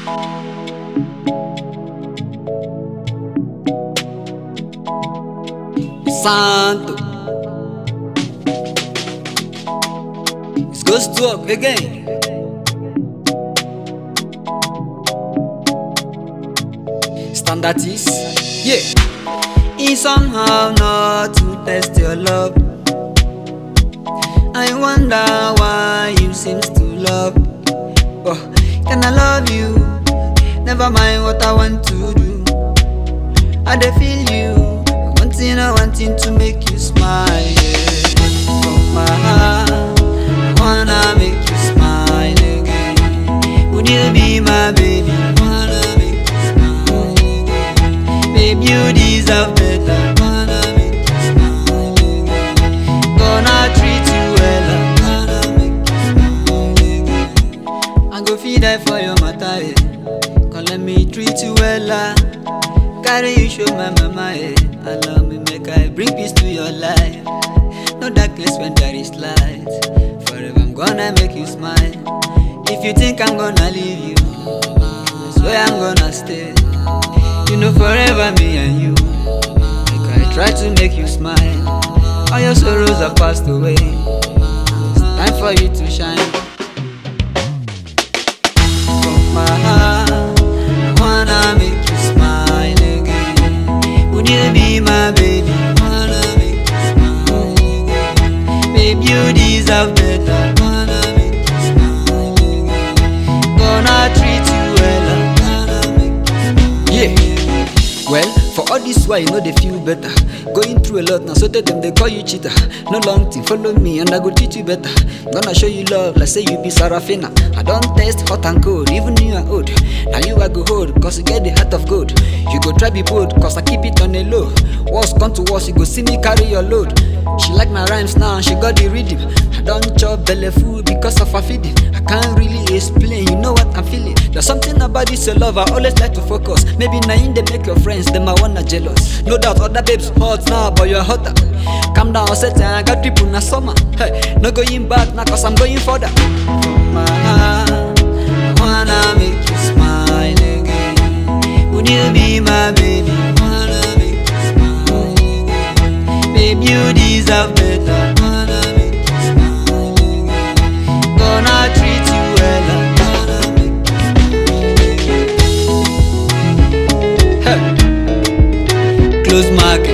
Santo. It's Ghost Talk again. Standard is, yeah. It's somehow not to test your love. I wonder why you seems to love. Oh, can I love you? Never mind what I want to do. I dey feel you. Wanting to make you smile, yeah. From my heart, I wanna make you smile again. Would you be my baby? I wanna make you smile again. Babe, you deserve better. I wanna make you smile again. Gonna treat you well. I wanna make you smile again. I go feed die for your matter, yeah. Come let me treat you well. Carry you show my mama, eh. Allow me make I bring peace to your life. No darkness when there is light. Forever I'm gonna make you smile. If you think I'm gonna leave you, I swear I'm gonna stay. You know forever me and you. Make I try to make you smile. All your sorrows have passed away. It's time for you to shine. From my heart, I wanna make you smile again. Would you be my baby? I wanna make you smile again. Babe, you deserve better. I wanna make you smile again. Gonna treat you well. I wanna make you smile again. Yeah. Well, for all this while you know they feel better. Going through a lot now, so tell them they call you cheater. No long thing, follow me and I go treat you better. Gonna show you love like say you be Sarafina. I don't test hot and cold, even you are old. Now you I go hold, cause you get the heart of gold. You go try be bold, cause I keep it on a low. Worst come to worst, you go see me carry your load. She like my rhymes now, she got the rhythm. I don't chop belly food because of her feeding. I can't really explain, you know what I'm feeling. There's something about this your love, I always like to focus. Maybe now in they make your friends, them I wanna jealous. No doubt other babes hot now, but you're hotter. Calm down, set I got people na summer. Hey, no going back now cause I'm going further. From my heart, I wanna make you smile again. Would you be my baby? I wanna make you smile again. Babe, you deserve better. I wanna make you smile again. Gonna treat you well. I wanna make you smile again. Hey. Close market.